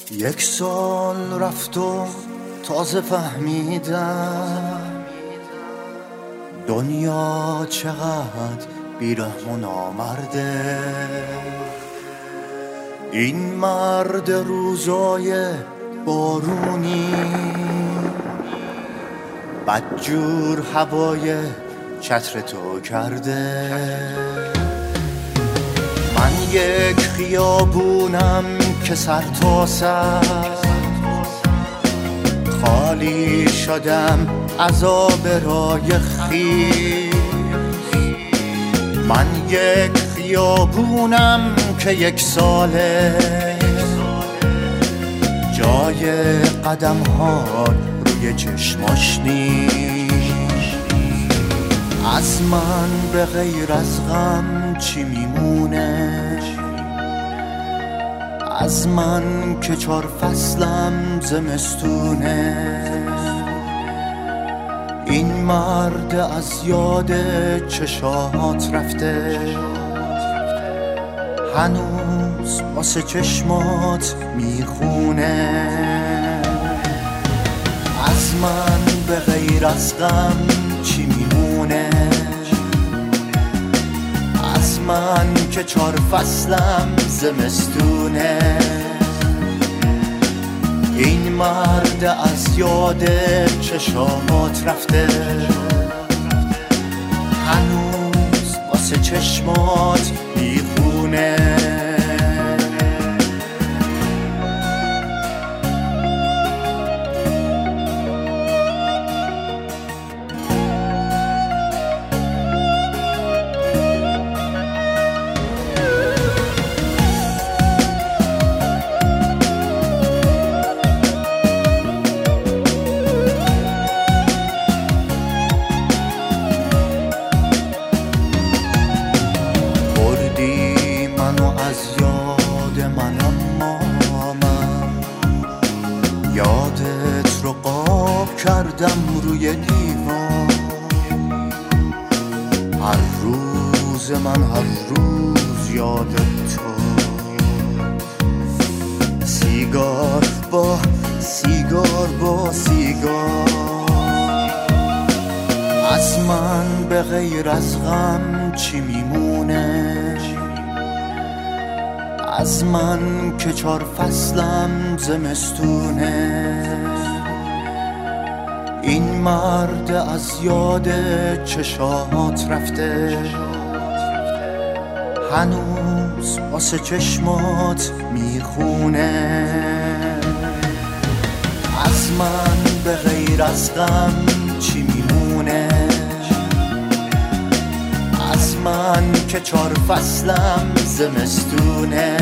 یک سال رفت و تازه فهمیدم دنیا چقدر بیرحم و نامرده. این مرد روزای بارونی بدجور هوای چتر تو کرده. من یک خیابونم که سر تا سر خالی شدم از آبرای خویش. من یک خیابونم که یک ساله جای قدم ها روی چشماش نیست. از من به غیر از غم چی میمونه؟ از من که 4 فصلم زمستونه. این مرد از یاد چشات رفته، هنوز واسه چشمات میخونه. از من به غیر از غم چی میمونه؟ از من که 4 فصلم زمستونه. این مرد از یاد چشمات رفته، هنوز واسه چشمات میخونه. یادت رو قاب کردم روی دیوار. هر روز من هر روز یادت تو. سیگار با سیگار با سیگار. از من به غیر از غم چی میمونه؟ از من که 4 فصلم زمستونه. این مرد از یاد چشات رفته، هنوز واسه چشمات میخونه. از من به غیر از غم چی میمونه؟ از من که 4 فصلم زمستونه.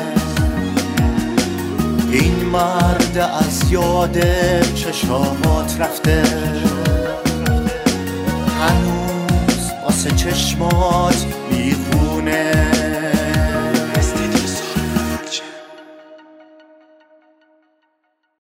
این مرد از یاد چشمات رفته، هنوز واسه چشمات